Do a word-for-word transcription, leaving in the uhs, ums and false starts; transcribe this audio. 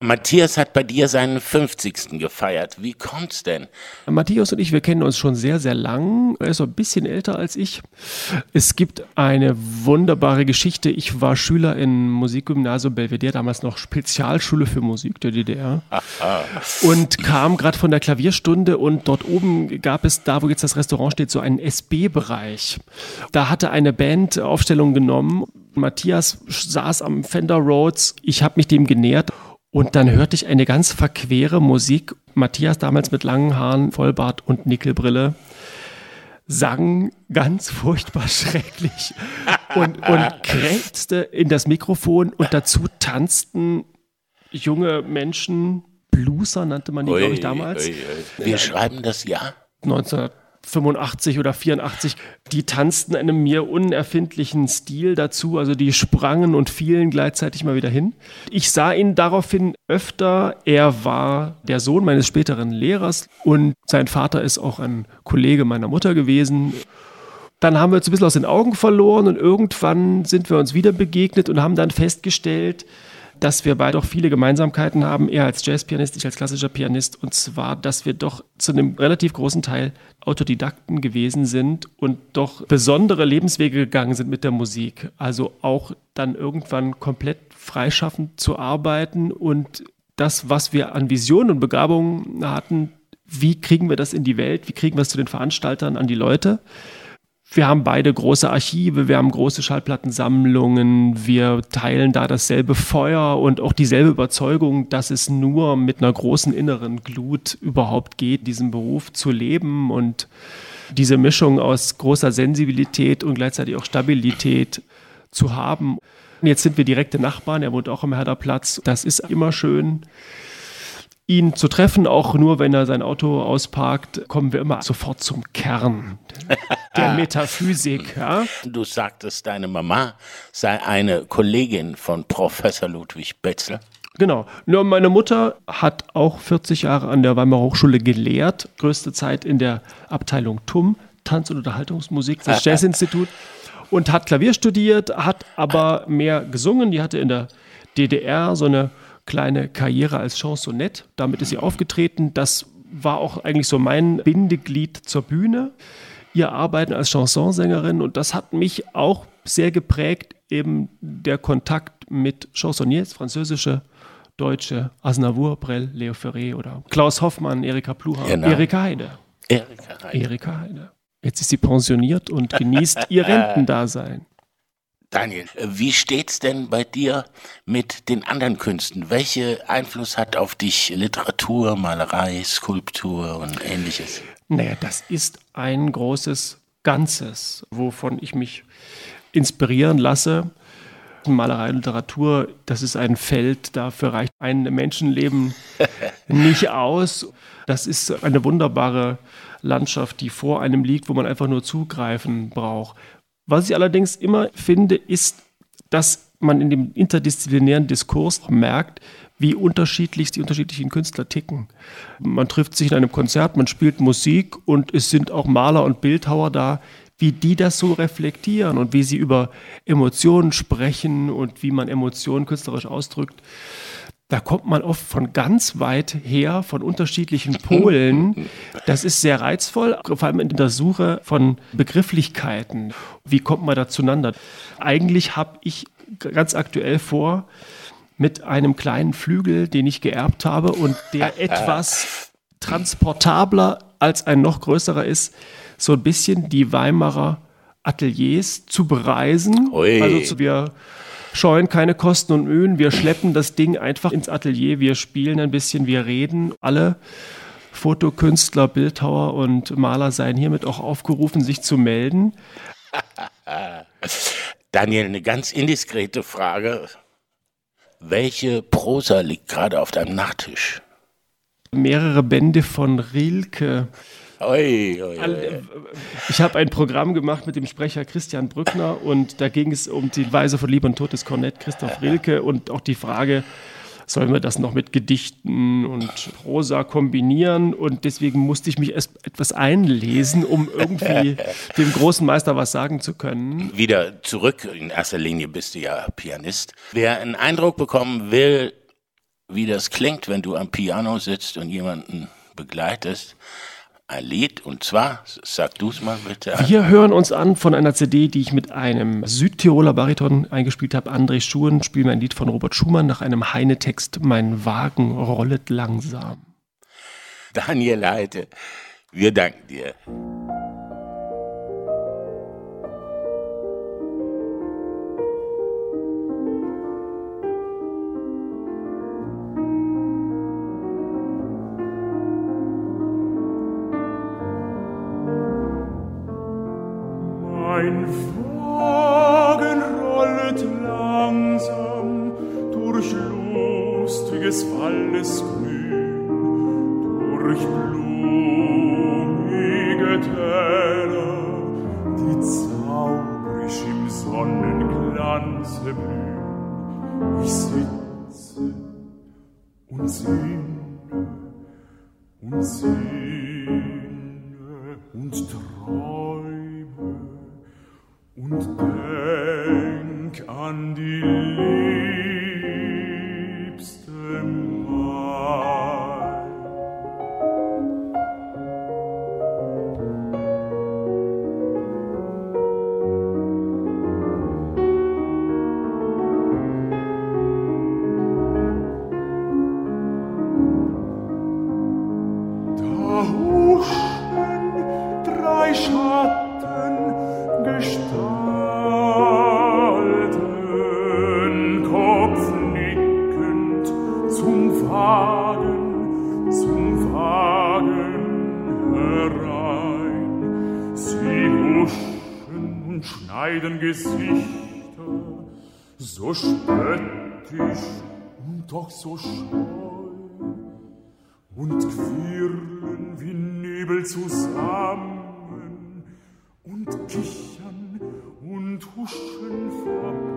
Matthias hat bei dir seinen fünfzigsten gefeiert. Wie kommt's denn? Matthias und ich, wir kennen uns schon sehr, sehr lang. Er ist so ein bisschen älter als ich. Es gibt eine wunderbare Geschichte. Ich war Schüler im Musikgymnasium Belvedere, damals noch Spezialschule für Musik der D D R. Und kam gerade von der Klavierstunde und dort oben gab es, da wo jetzt das Restaurant steht, so einen S B-Bereich. Da hatte eine Band Aufstellung genommen. Matthias saß am Fender Rhodes. Ich habe mich dem genähert. Und dann hörte ich eine ganz verquere Musik. Matthias, damals mit langen Haaren, Vollbart und Nickelbrille, sang ganz furchtbar schrecklich und, und krächzte in das Mikrofon. Und dazu tanzten junge Menschen, Blueser nannte man die, glaube ich, damals. Ui, ui. Wir schreiben das Jahr? neunzehnhundertfünfundachtzig oder vierundachtzig, die tanzten in einem mir unerfindlichen Stil dazu, also die sprangen und fielen gleichzeitig mal wieder hin. Ich sah ihn daraufhin öfter, er war der Sohn meines späteren Lehrers und sein Vater ist auch ein Kollege meiner Mutter gewesen. Dann haben wir uns ein bisschen aus den Augen verloren und irgendwann sind wir uns wieder begegnet und haben dann festgestellt, dass wir beide auch viele Gemeinsamkeiten haben, er als Jazzpianist, ich als klassischer Pianist, und zwar, dass wir doch zu einem relativ großen Teil Autodidakten gewesen sind und doch besondere Lebenswege gegangen sind mit der Musik. Also auch dann irgendwann komplett freischaffend zu arbeiten und das, was wir an Visionen und Begabungen hatten, wie kriegen wir das in die Welt, wie kriegen wir es zu den Veranstaltern, an die Leute. Wir haben beide große Archive, wir haben große Schallplattensammlungen, wir teilen da dasselbe Feuer und auch dieselbe Überzeugung, dass es nur mit einer großen inneren Glut überhaupt geht, diesen Beruf zu leben und diese Mischung aus großer Sensibilität und gleichzeitig auch Stabilität zu haben. Jetzt sind wir direkte Nachbarn, er wohnt auch am Herderplatz, das ist immer schön. Ihn zu treffen, auch nur wenn er sein Auto ausparkt, kommen wir immer sofort zum Kern der Metaphysik. Ja? Du sagtest, deine Mama sei eine Kollegin von Professor Ludwig Bötzl. Genau. Nur meine Mutter hat auch vierzig Jahre an der Weimarer Hochschule gelehrt, größte Zeit in der Abteilung T U M, Tanz- und Unterhaltungsmusik, das Jazzinstitut, und hat Klavier studiert, hat aber mehr gesungen. Die hatte in der D D R so eine kleine Karriere als Chansonette. Damit ist sie aufgetreten. Das war auch eigentlich so mein Bindeglied zur Bühne. Ihr Arbeiten als Chansonsängerin. Und das hat mich auch sehr geprägt, eben der Kontakt mit Chansonniers, französische, deutsche, Aznavour, Brel, Leo Ferré oder Klaus Hoffmann, Erika Pluhar, genau. Erika Heide. Erika Heide. Erika Heide. Jetzt ist sie pensioniert und genießt ihr Rentendasein. Daniel, wie steht's denn bei dir mit den anderen Künsten? Welchen Einfluss hat auf dich Literatur, Malerei, Skulptur und Ähnliches? Naja, das ist ein großes Ganzes, wovon ich mich inspirieren lasse. Malerei und Literatur, das ist ein Feld, dafür reicht ein Menschenleben nicht aus. Das ist eine wunderbare Landschaft, die vor einem liegt, wo man einfach nur zugreifen braucht. Was ich allerdings immer finde, ist, dass man in dem interdisziplinären Diskurs merkt, wie unterschiedlich die unterschiedlichen Künstler ticken. Man trifft sich in einem Konzert, man spielt Musik und es sind auch Maler und Bildhauer da, wie die das so reflektieren und wie sie über Emotionen sprechen und wie man Emotionen künstlerisch ausdrückt. Da kommt man oft von ganz weit her, von unterschiedlichen Polen. Das ist sehr reizvoll, vor allem in der Suche von Begrifflichkeiten. Wie kommt man da zueinander? Eigentlich habe ich ganz aktuell vor, mit einem kleinen Flügel, den ich geerbt habe und der etwas transportabler als ein noch größerer ist, so ein bisschen die Weimarer Ateliers zu bereisen. Ui. Also wir scheuen keine Kosten und Mühen, wir schleppen das Ding einfach ins Atelier, wir spielen ein bisschen, wir reden. Alle Fotokünstler, Bildhauer und Maler seien hiermit auch aufgerufen, sich zu melden. Daniel, eine ganz indiskrete Frage. Welche Prosa liegt gerade auf deinem Nachttisch? Mehrere Bände von Rilke. Oi, oi, oi. Ich habe ein Programm gemacht mit dem Sprecher Christian Brückner und da ging es um die Weise von Liebe und Tod des Kornett Christoph Rilke und auch die Frage, sollen wir das noch mit Gedichten und Prosa kombinieren? Und deswegen musste ich mich erst etwas einlesen, um irgendwie dem großen Meister was sagen zu können. Wieder zurück, in erster Linie bist du ja Pianist. Wer einen Eindruck bekommen will, wie das klingt, wenn du am Piano sitzt und jemanden begleitest. Ein Lied, und zwar, sag du es mal bitte. Wir hören uns an von einer C D, die ich mit einem Südtiroler Bariton eingespielt habe, André Schuhen, spielen wir ein Lied von Robert Schumann nach einem Heine-Text, Mein Wagen rollet langsam. Daniel Heide, wir danken dir. Mein Wagen rollet langsam durch lustiges Waldesgrün, durch blumige Täler, die zaubrig im Sonnenglanze blühen. Ich sitze und sinne und sinne und träume und denk an die liebste Mai. Da huschen drei Schatten Gestalten, kopfnickend zum Wagen, zum Wagen herein. Sie huschen und schneiden Gesichter, so spöttisch und doch so scheu, und quirlen wie Nebel zusammen und kichern und huschen vorbei.